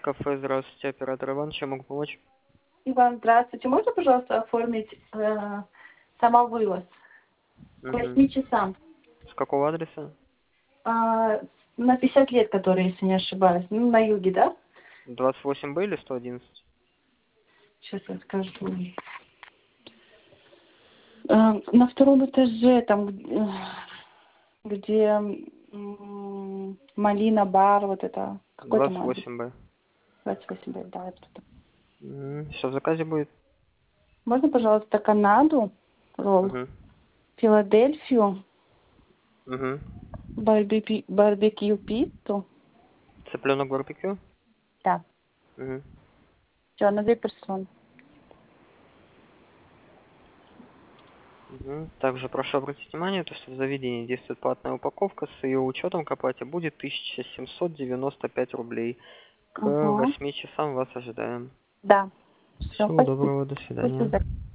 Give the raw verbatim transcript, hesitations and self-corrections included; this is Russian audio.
Кафе, здравствуйте, оператор Иван, чем могу помочь? Иван, здравствуйте. Можно, пожалуйста, оформить э, самовывоз к Угу. восьми часам? С какого адреса? А, на пятьдесят лет, который, если не ошибаюсь. Ну, на юге, да? двадцать восемь Б или сто одиннадцать? Сейчас я скажу. Э, на втором этаже, там, где, где м, Малина бар, вот это. Какой там двадцать адрес? восемь Б. двадцать восемь, да, да, это тут. Все в заказе будет? Можно, пожалуйста, Канаду, ролл, Угу. Филадельфию, Угу. барбекю, барбекю пиццу. Цыпленок барбекю? Да, Угу. все, на две персоны. Угу. Также прошу обратить внимание, то, что в заведении действует платная упаковка, с ее учетом к оплате будет тысяча семьсот девяносто пять рублей. К Угу. восьми часам вас ожидаем. Да. Все, Всего спасибо. доброго, до До свидания. свидания.